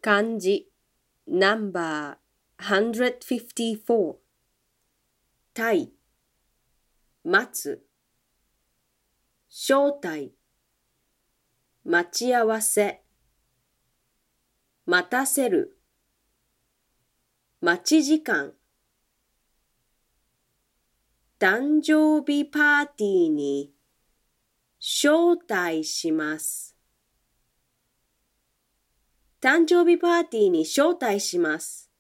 漢字 No.154 待待つ招待待ち合わせ待たせる待ち時間誕生日パーティーに招待します。誕生日パーティーに招待します。